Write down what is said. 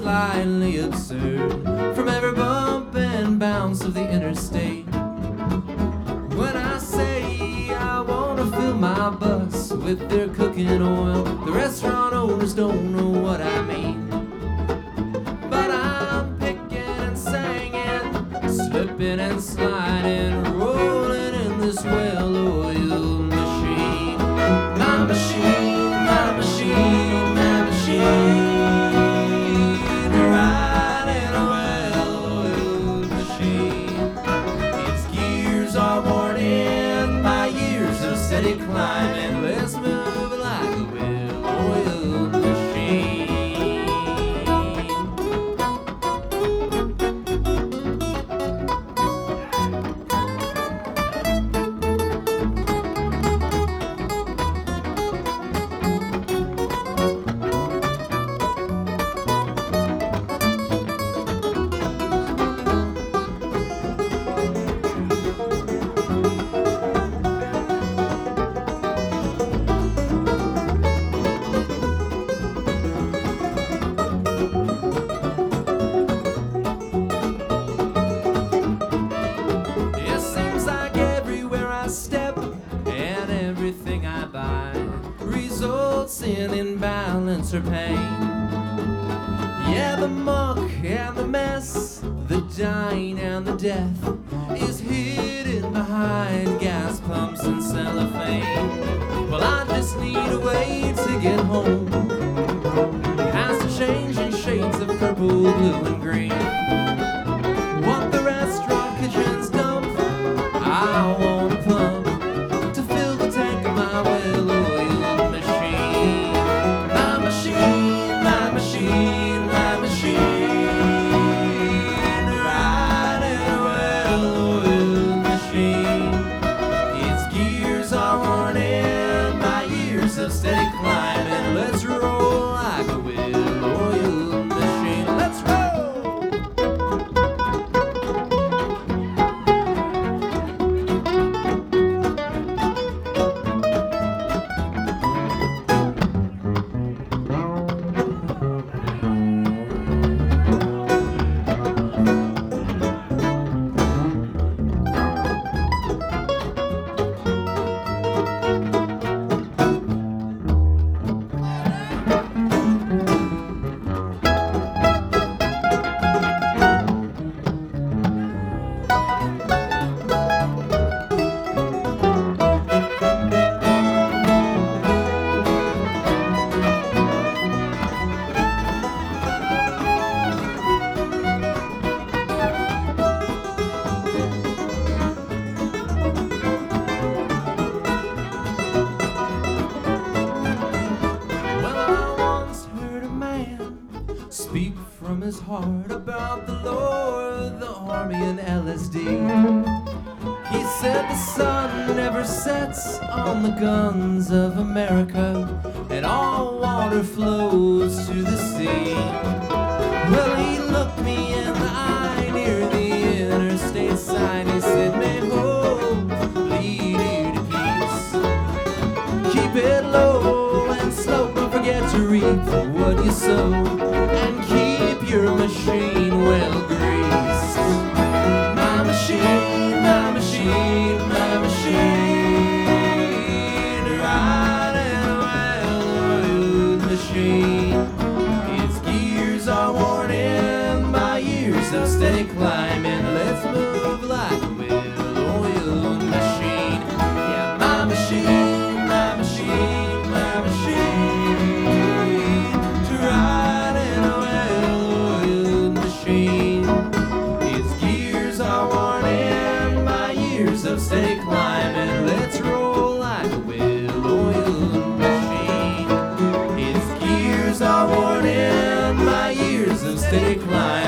slightly absurd from every bump and bounce of the interstate. When I say I wanna fill my bus with their cooking oil, the restaurant owners don't know what I mean. But I'm picking and singing, slipping and sliding, rolling in this well-oiled machine. My machine, my machine, my machine, riding a well-oiled machine. Its gears are worn in by years of steady climbing. Let's move like a well-oiled machine. Everything I buy results in imbalance or pain. Yeah, the muck and the mess, the dying and the death is hidden behind gas pumps and cellophane. Well, I just need a way to get home, past the changing shades of purple, blue, and green. What the restaurant kitchen's dump, I want a pump to fill the tank of my well-oiled machine. My machine, my machine, my machine, riding a well-oiled machine. Its gears are worn in by years of steady climbing. Let's roll like a well-oiled machine. Let's roll! Speak from his heart about the Lord, the army, and LSD. He said the sun never sets on the guns of America, and all water flows to the sea. Well, he looked me in the eye near the interstate sign. He said, may hope lead you to peace. Keep it low and slow, don't forget to reap what you sow, and keep your machine well greased. My machine, my machine, my machine, riding a well-oiled machine. Its gears are worn in by years of steady climbing. Let's move like a well-oiled machine. Yeah, my machine, my machine, my machine, to ride in a well-oiled machine. Its gears are worn in by years of steady climbing. Let's roll like a well-oiled machine. Its gears are worn in by years of steady climbing.